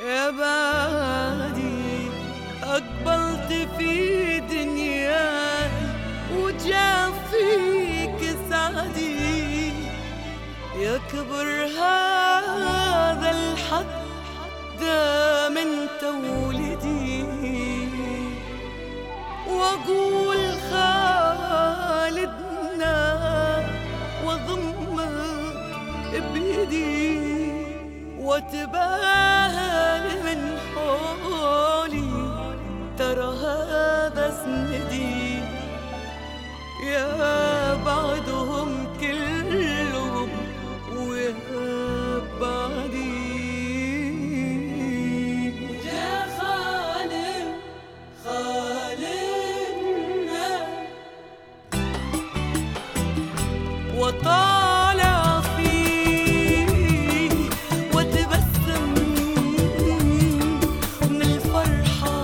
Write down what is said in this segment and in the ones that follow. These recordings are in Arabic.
يا بعدي أقبلت في دنياي وجا فيك سعدي، يكبر هذا الحد دام انت ولدي، واقول خالدنا واضمك بيدي، واتباهى من حولي ترى هذا سندي، يا بعدهم كلهم ويا بعدي. يا خالقنا وطالع فيه وتبسم من الفرحة،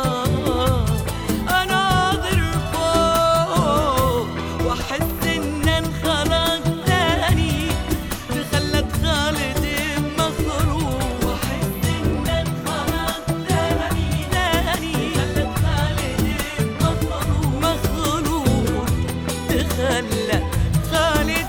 أناظر فوق وأحس إن انخلق تاني، تخلت خالد مخروق، وأحس إن انخلق تاني تخلت خالد مخروق، تخلت خالد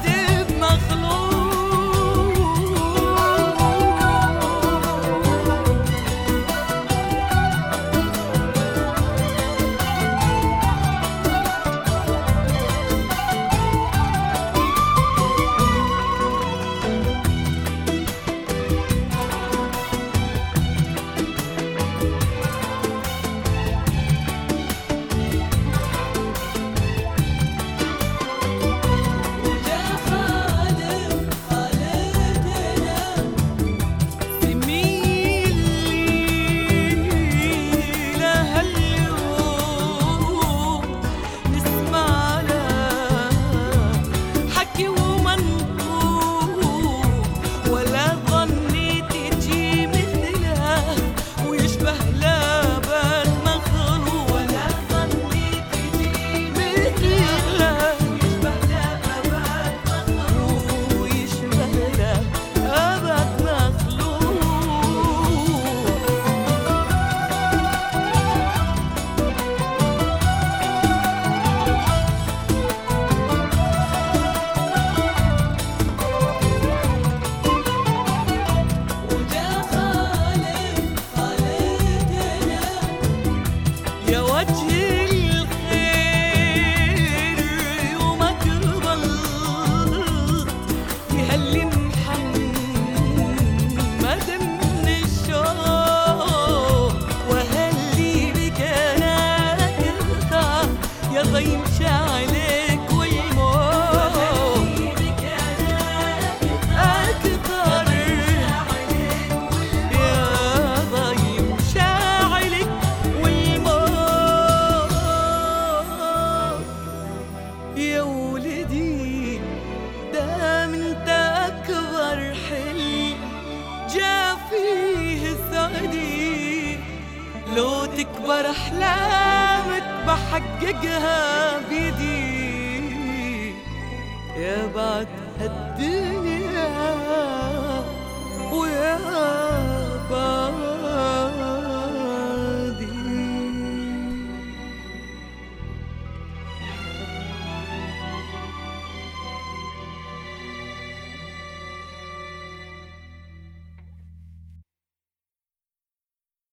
يا وجه الخير يومك ضلت يهلي محمد من الشوق، وهلي بك انا ارتاح يا ضيم شاعلك والموت، وهلي بك انا اكثر يا ضيم شاعلك يا ولدي، دام انت اكبر حلم جا فيه سعدي، لو تكبر احلامك بحققها بيدي، يا بعد هالدنيا ويا